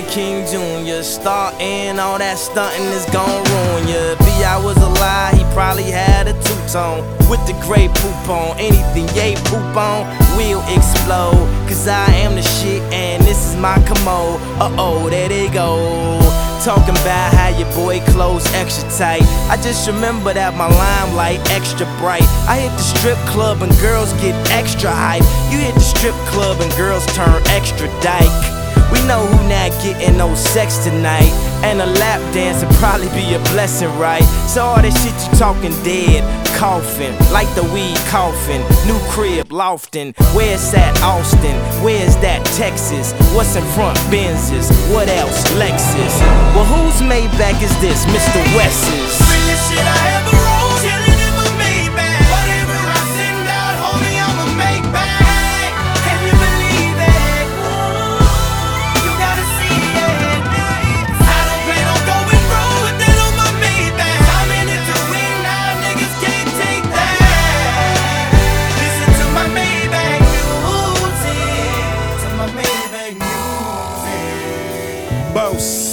King Jr. Starting all that stunting is gon' ruin ya. B.I. was alive, he probably had a two-tone with the gray poop on. Anything Ye poop on will explode, cause I am the shit and this is my commode. Uh-oh, there they go, talking about how your boy clothes extra tight. I just remember that my limelight extra bright. I hit the strip club and girls get extra hype. You hit the strip club and girls turn extra dyke. We know who not getting no sex tonight, and a lap dance would probably be a blessing, right? So all that shit you talking dead, coughing, like the weed coughing. New crib, lofting, where's that Austin? Where's that Texas? What's in front? Benzes, what else? Lexus. Well, whose Maybach is this? Mr. West's. Realest shit I ever rolled, chillin' in my Maybach. Whatever I send out, homie, I'ma make back. Can you believe it? You gotta see it. I don't plan on going broke with that on my Maybach. I'm in it to win, now niggas can't take that. Listen to my Maybach music, to my Maybach music. Boss.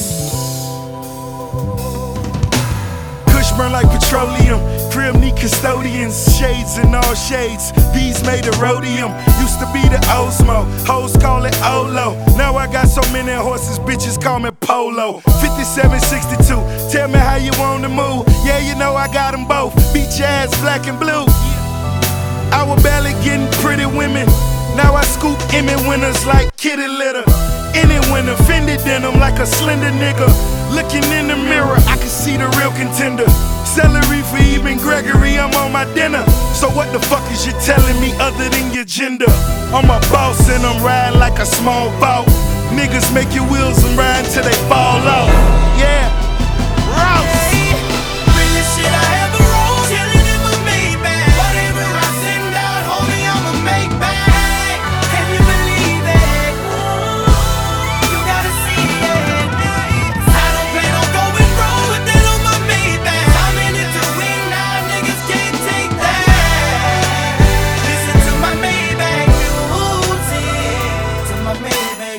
Burn like petroleum, crib need custodians, shades in all shades, these made of rhodium. Used to be the Osmo, hoes call it Olo. Now I got so many horses, bitches call me Polo. 5762, tell me how you want to move. Yeah, you know I got them both, beach ass, black and blue. I was barely getting pretty women, now I scoop Emmy winners like kitty litter. Any winner, fended denim like a slender nigga. Looking in the mirror, I can see the real contender. Celery for even Gregory, I'm on my dinner. So what the fuck is you telling me other than your gender? I'm a boss and I'm riding like a small boat. Niggas make your wheels and ride till they fall off. Yeah, Rouse. Realest shit I ever rolled, chillin' in my Maybach. Whatever I send out, homie, I'ma make back. Can you believe it? You gotta see it. I don't plan on going broke with that on my Maybach. I'm in it to win, now niggas can't take that. Listen to my Maybach music, to my Maybach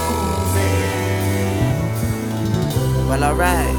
music. Well, alright.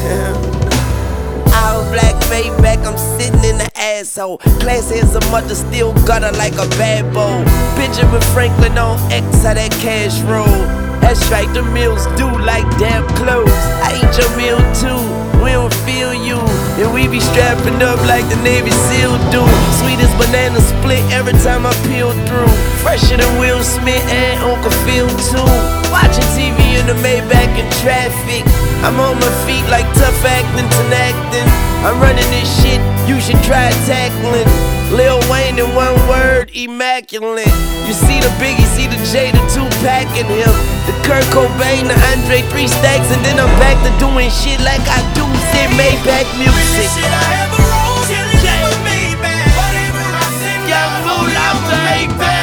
All black Maybach, I'm sitting in the asshole. Classy as a mother, still gutter like a bad boy. Benjamin Franklin on X, how that cash roll. That's right, the meals do like damn clothes. I eat your meal too, we don't feel you. And we be strapping up like the Navy SEAL do. Sweet as banana split every time I peel through. Fresher than Will Smith and Uncle Phil too. Watching TV in the Maybach in traffic. I'm on my feet like tough acting to acting. I'm running this shit, you should try tackling. Lil Wayne in one word, immaculate. You see the Biggie, see the J, the Tupac in him. The Kurt Cobain, the Andre 3 stacks. And then I'm back to doing shit like I do, say Maybach music. Realest shit I ever rolled, chillin' in my Maybach. Whatever I send out, Young Moolah, I'ma make back.